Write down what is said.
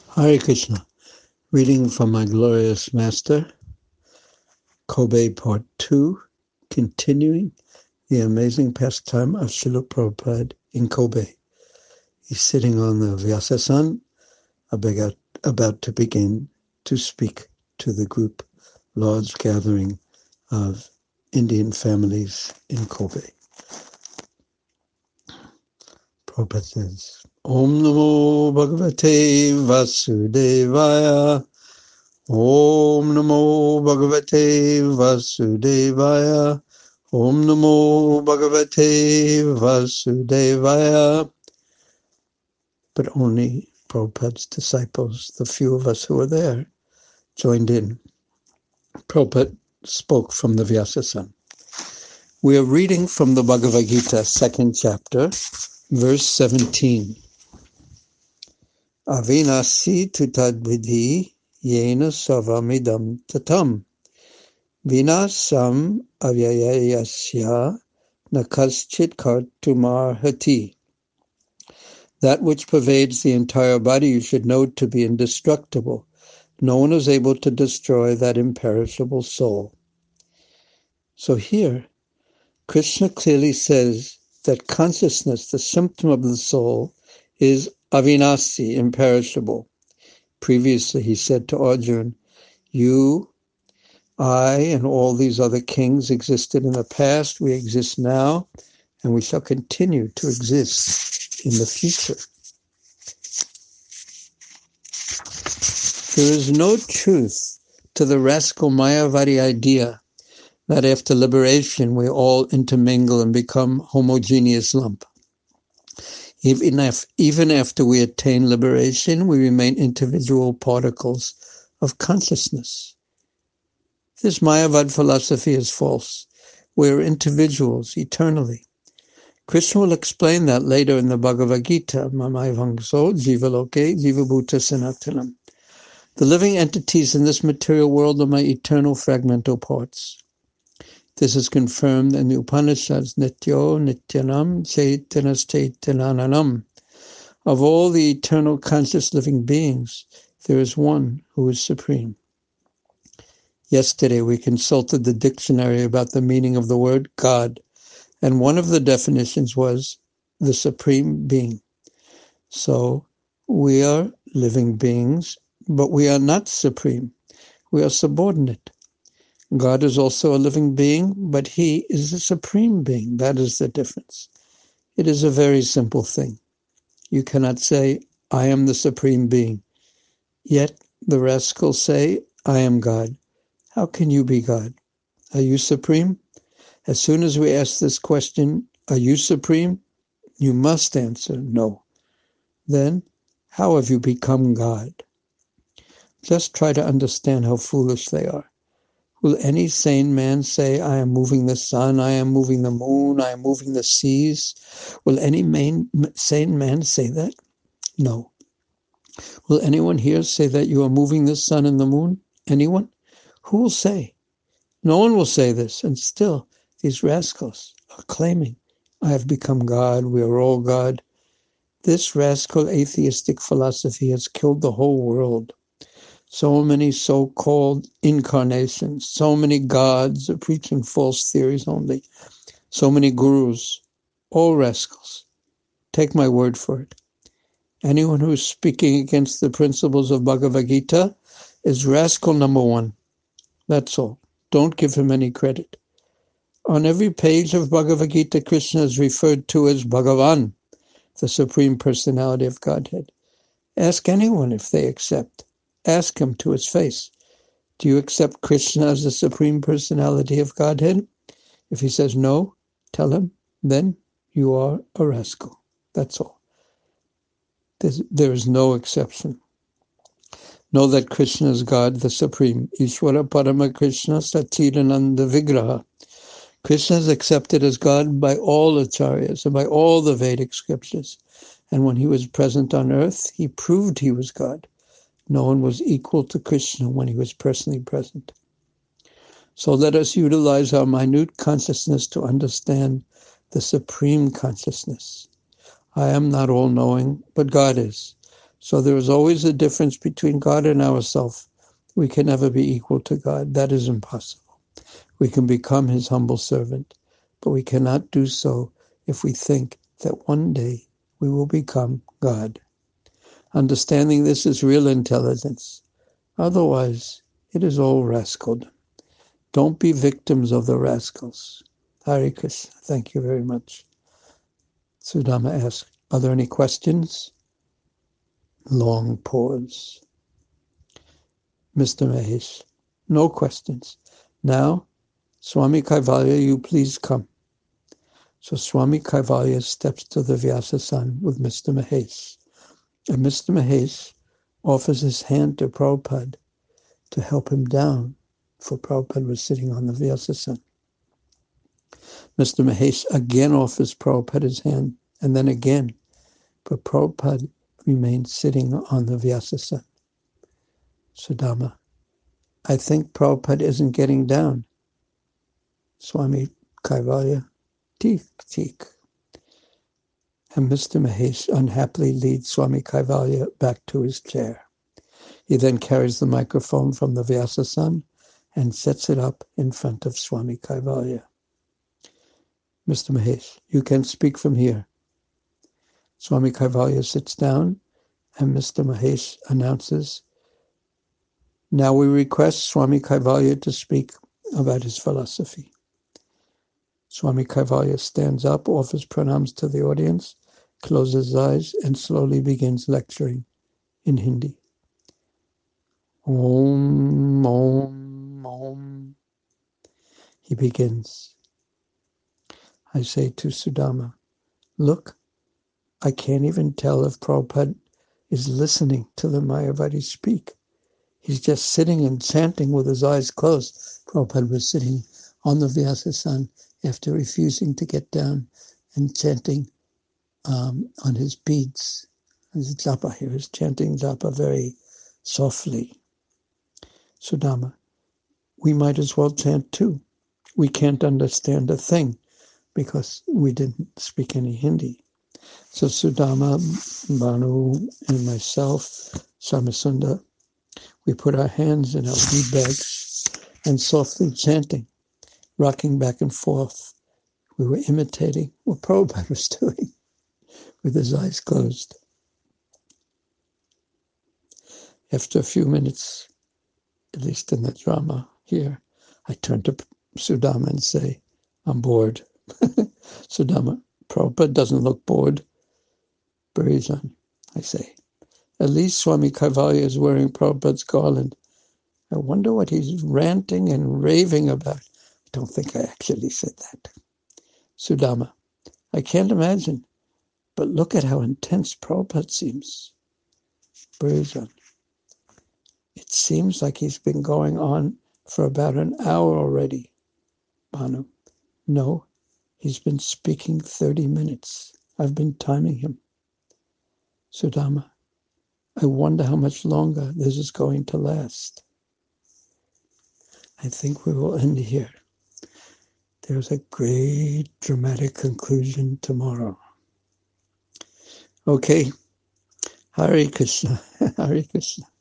Hare Krishna, reading from my glorious master, Kobe Part 2, continuing the amazing pastime of Srila Prabhupada in Kobe. He's sitting on the Vyasasan, about to begin to speak to the group, large gathering of Indian families in Kobe. Prabhupada says, Om Namo Bhagavate Vasudevaya. Om Namo Bhagavate Vasudevaya. Om Namo Bhagavate Vasudevaya. But only Prabhupada's disciples, the few of us who were there, joined in. Prabhupada spoke from the Vyasasan. We are reading from the Bhagavad Gita, 2nd chapter, verse 17. Avinasi tutadvidhi yena savamidam tatam. Vinasam avyayasya nakaschit kartumarhati. That which pervades the entire body you should know to be indestructible. No one is able to destroy that imperishable soul. So here, Krishna clearly says that consciousness, the symptom of the soul, is avinasi, imperishable. Previously he said to Arjuna, you, I, and all these other kings existed in the past, we exist now, and we shall continue to exist in the future. There is no truth to the rascal Mayavadi idea that after liberation we all intermingle and become homogeneous lump. Even after we attain liberation, we remain individual particles of consciousness. This Mayavad philosophy is false. We are individuals eternally. Krishna will explain that later in the Bhagavad Gita, Mamayavangso Jivaloke Jivabhuta Sanatanam. The living entities in this material world are my eternal fragmental parts. This is confirmed in the Upanishads, Nityo Nityanam Chaitanas Chaitananam. Of all the eternal conscious living beings, there is one who is supreme. Yesterday we consulted the dictionary about the meaning of the word God, and one of the definitions was the supreme being. So we are living beings, but we are not supreme. We are subordinate. God is also a living being, but he is a supreme being. That is the difference. It is a very simple thing. You cannot say, I am the supreme being. Yet the rascals say, I am God. How can you be God? Are you supreme? As soon as we ask this question, are you supreme? You must answer no. Then, how have you become God? Just try to understand how foolish they are. Will any sane man say, I am moving the sun, I am moving the moon, I am moving the seas? Will any sane man say that? No. Will anyone here say that you are moving the sun and the moon? Anyone? Who will say? No one will say this, and still these rascals are claiming, I have become God, we are all God. This rascal atheistic philosophy has killed the whole world. So many so-called incarnations, so many gods are preaching false theories only, so many gurus, all rascals. Take my word for it. Anyone who is speaking against the principles of Bhagavad Gita is rascal number one. That's all. Don't give him any credit. On every page of Bhagavad Gita, Krishna is referred to as Bhagavan, the Supreme Personality of Godhead. Ask anyone if they accept. Ask him to his face. Do you accept Krishna as the Supreme Personality of Godhead? If he says no, tell him, then you are a rascal. That's all. There is no exception. Know that Krishna is God, the Supreme. Ishvara Parama Krishna Satchidananda Vigraha. Krishna is accepted as God by all acharyas and by all the Vedic scriptures. And when he was present on earth, he proved he was God. No one was equal to Krishna when he was personally present. So let us utilize our minute consciousness to understand the supreme consciousness. I am not all-knowing, but God is. So there is always a difference between God and ourselves. We can never be equal to God. That is impossible. We can become his humble servant, but we cannot do so if we think that one day we will become God. Understanding this is real intelligence. Otherwise, it is all rascaldom. Don't be victims of the rascals. Hare Krishna. Thank you very much. Sudama asked, are there any questions? Long pause. Mr. Mahesh, no questions. Now, Swami Kaivalya, you please come. So Swami Kaivalya steps to the Vyasasan with Mr. Mahesh. And Mr. Mahesh offers his hand to Prabhupada to help him down, for Prabhupada was sitting on the Vyasasan. Mr. Mahesh again offers Prabhupada his hand, and then again, but Prabhupada remained sitting on the Vyasasan. Sudama, I think Prabhupada isn't getting down. Swami Kaivalya, teek. And Mr. Mahesh unhappily leads Swami Kaivalya back to his chair. He then carries the microphone from the Vyasasan and sets it up in front of Swami Kaivalya. Mr. Mahesh, you can speak from here. Swami Kaivalya sits down and Mr. Mahesh announces, now we request Swami Kaivalya to speak about his philosophy. Swami Kaivalya stands up, offers pranams to the audience, closes his eyes, and slowly begins lecturing in Hindi. Om, Om, Om. He begins. I say to Sudama, look, I can't even tell if Prabhupada is listening to the Mayavadis speak. He's just sitting and chanting with his eyes closed. Prabhupada was sitting on the Vyasasan after refusing to get down and chanting on his beads, his japa. He was chanting japa very softly. Sudama, we might as well chant too. We can't understand a thing because we didn't speak any Hindi. So Sudama, Banu, and myself, Samasunda, we put our hands in our bead bags and softly chanting, rocking back and forth. We were imitating what Prabhupada was doing with his eyes closed. After a few minutes, at least in the drama here, I turn to Sudama and say, I'm bored. Sudama, Prabhupada doesn't look bored. Bhajan, I say. At least Swami Kaivalya is wearing Prabhupada's garland. I wonder what he's ranting and raving about. I don't think I actually said that. Sudama, I can't imagine, but look at how intense Prabhupada seems. Bhajan, it seems like he's been going on for about an hour already. Banu, no, he's been speaking 30 minutes. I've been timing him. Sudama, I wonder how much longer this is going to last. I think we will end here. There's a great dramatic conclusion tomorrow. Okay, Hare Krishna, Hare Krishna.